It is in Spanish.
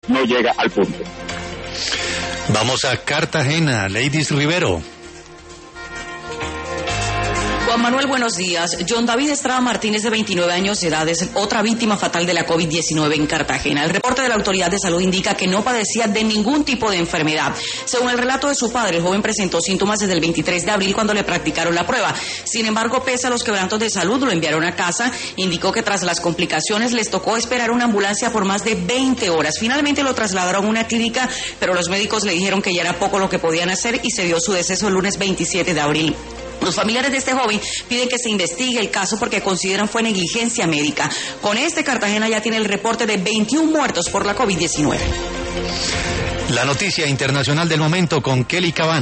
no llega al punto. Vamos a Cartagena, Ladies Rivero. Juan Manuel, buenos días. John David Estrada Martínez, de 29 años de edad, es otra víctima fatal de la COVID-19 en Cartagena. El reporte de la Autoridad de Salud indica que no padecía de ningún tipo de enfermedad. Según el relato de su padre, el joven presentó síntomas desde el 23 de abril cuando le practicaron la prueba. Sin embargo, pese a los quebrantos de salud, lo enviaron a casa. Indicó que tras las complicaciones les tocó esperar una ambulancia por más de 20 horas. Finalmente lo trasladaron a una clínica, pero los médicos le dijeron que ya era poco lo que podían hacer y se dio su deceso el lunes 27 de abril. Los familiares de este joven piden que se investigue el caso porque consideran fue negligencia médica. Con este, Cartagena ya tiene el reporte de 21 muertos por la COVID-19. La noticia internacional del momento con Kelly Cabana.